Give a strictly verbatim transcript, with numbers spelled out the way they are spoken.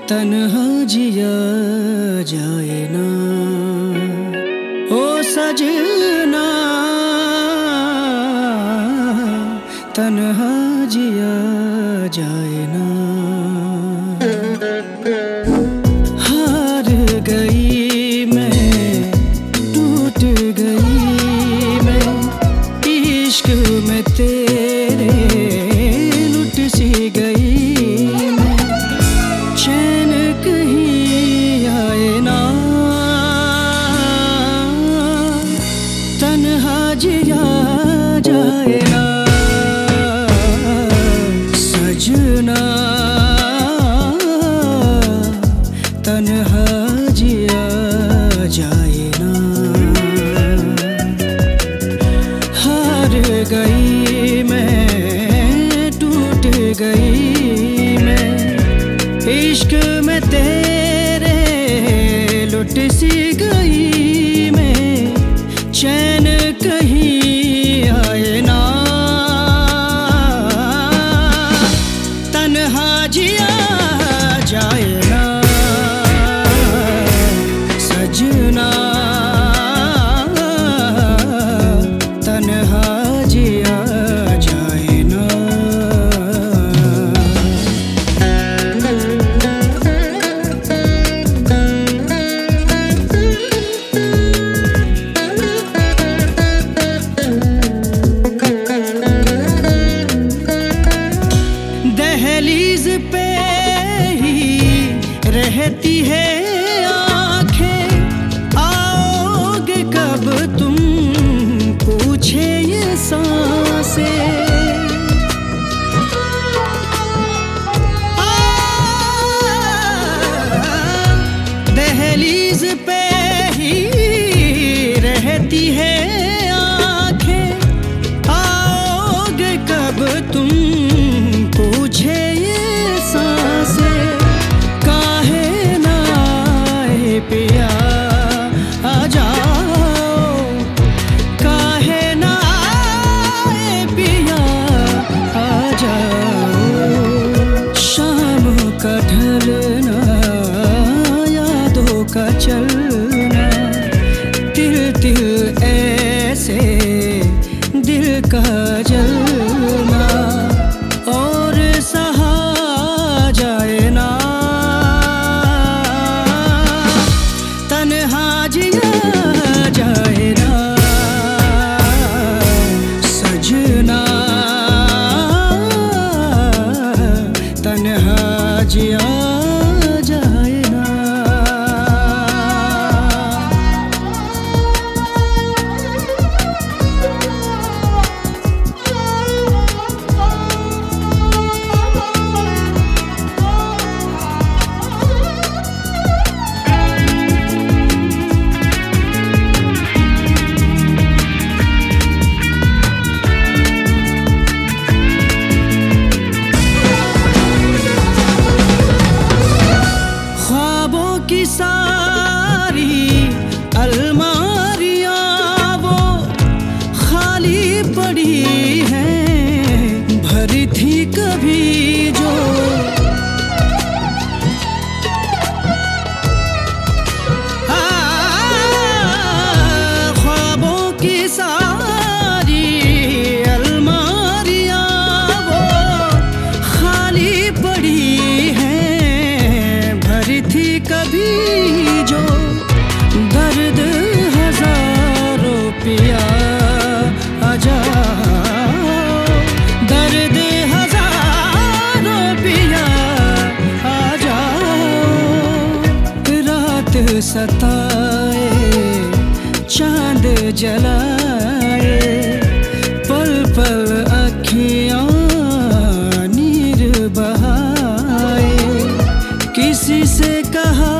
तन्हा जिया जाए ना ओ सजना, तन्हा जिया जाए ना। हार गई मैं, टूट गई मैं, इश्क में तेरे लुट सी गई मैं। चैन कहीं आए ना, तन्हा जिया जाए ना। सजना तन्हा जिया जाए ना। हार गई मैं, टूट गई मैं, इश्क में तेरे लुट सी गई मैं। चैन कहीं आए ना, तन्हा जिया जाए ना। सजना तन्हा जिया जाए ना। दहलीज पे ही रहती है आंखें, आओगे कब तुम पूछे ये सांसें। दहलीज पे ही रहती है आंखें, आओगे कब तुम पूछे ये सांसें। काहे ना आए पिया आ जाओ, काहे ना आए पिया आ जाओ। शाम का ढलना, यादों का चलना, तिल तिल ऐसे दिल का जलना, और सहा जाए ना। तन्हा जिया जाए ना। सजना तन्हा जिया जाए ना। की सारी अलमारियां वो खाली पड़ी हैं, भरी थी कभी जो। आ, ख्वाबों की सारी अलमारियां वो खाली पड़ी हैं, भरी थी कभी जो। दर्द हजारों पिया आ जाओ, दर्द हजारों पिया आ जाओ। रात सताए, चांद जलाए, पल पल अखियां नीर बहाए। किसी से कहा